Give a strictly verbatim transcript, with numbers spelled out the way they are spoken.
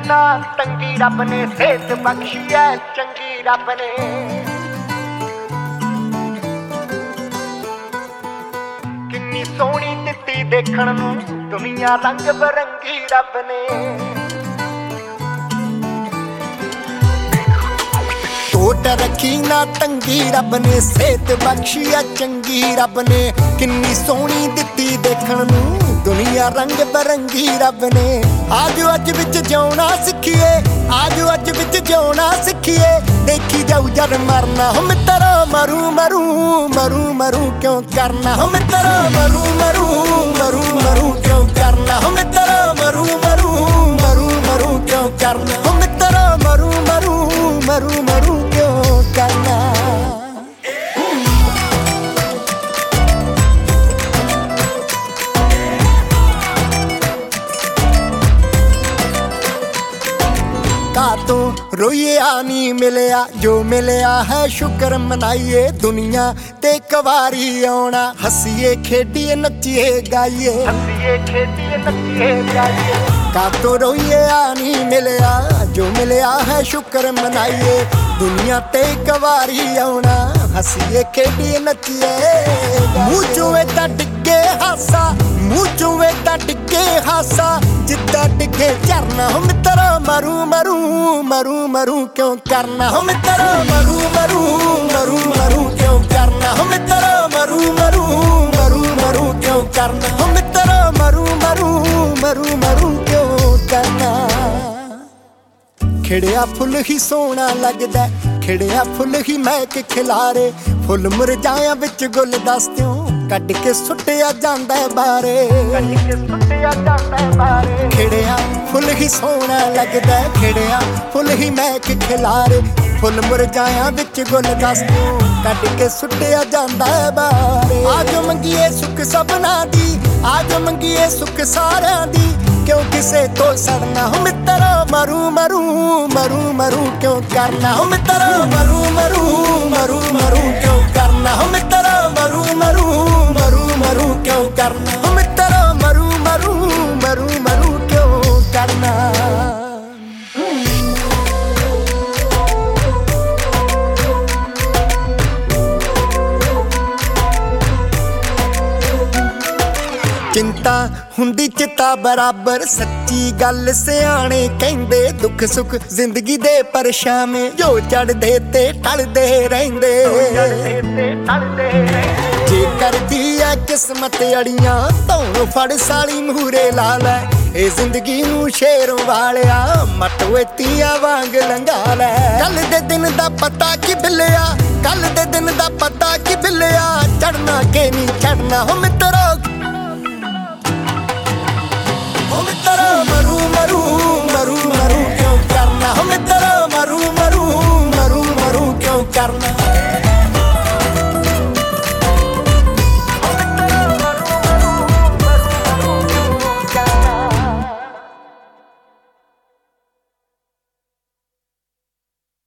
ना तंगी रब ने सेहत बख्शी है चंगी रब ने। किन्नी सोहनी दित्ती देखण नूं दुनिया रंग बरंगी रब ने। टोट रखी ना तंगी रब ने सेहत बख्शी है चंगी रब ने। किन्नी सोहनी दित्ती देखण नूं दुनिया रंग बरंगी रब ने। आजो अज विच जिउणा सिखिए आजो अज विच जिउणा सिखिए देखी जाऊ जद मरना हो मित्रा मरू मरू मरू मरू क्यों करना हो मित्रा मरू मरू मरू मरू क्यों करना हो मित्रा मरू मरू मरू मरू क्यों करना हो मित्रा मरू मरू मरू मरू क्यों करना। तो रोइए आनी मिलया जो मिलया है शुक्र मनाइए दुनिया ते कवारी आना। हसीए खेडिए नचिए गाइए हसीए खेडिए नचिए गाइए। का तो रोइए आनी मिलया जो मिलया है शुक्र मनाइए दुनिया ते कवारी आना। हसीए खेडिए नचिए मुँह चों ता डिगे हासा मुँह चों ता डिगे हासा जिद्दां डिगे झरना हो मित्रा मरू मरू मरू मरू क्यों करना हो मित्रा मरू मरू मरू मरू क्यों करना हो मित्रा मरू मरू मरू मरू क्यों करना हो मित्रा मरू मरू मरू मरू क्यों करना। खिड़िया फुल ही सोहना लगदा खिड़िया फुल ही महक खिलारे फुल मुरझाया विच गुल दस्तियों कट के सुटिया जांदा बारे कट के सुटिया जांदा बारे। खिड़िया फुल ही सोहना लगदा खिड़िया फुल ही महक खिलारे फुल मुरझाया विच गुल दस्तियों कट के सुटिया जांदा बारे। आजो मंगीए सुख सबना दी आजो मंगीए सुख सारियां दी क्यों किसे तो सड़ना हो मित्रा मरू मरू मरू मरू क्यों करना हो मित्रा मरू मरू मरू मरू क्यों करना हो मित्रा मरू मरू मरू मरू क्यों करना हो मित्रा मरू मरू मरू मरू क्यों करना। चिंता हुंदी चिता बराबर सच्ची गल सियाणे कहंदे दुख सुख जिंदगी दे परछावें जो चढ़दे ते टलदे रहिंदे। जे करदी ऐ किस्मत अड़ियां तौं फड़ साली मूहरे ला लै ए जिंदगी नूं शेरों वालिया मटवे तियां वांग लंघा लै। कल दे दिन दा पता की बिल्लिया कल दे दिन दा पता की बिल्लिया चढ़ना के नहीं चढ़ना हो मित्रा हो मित्रा मरू मरू मरू मरू क्यों करना हो मित्रा मरू मरू मरू मरू क्यों करना।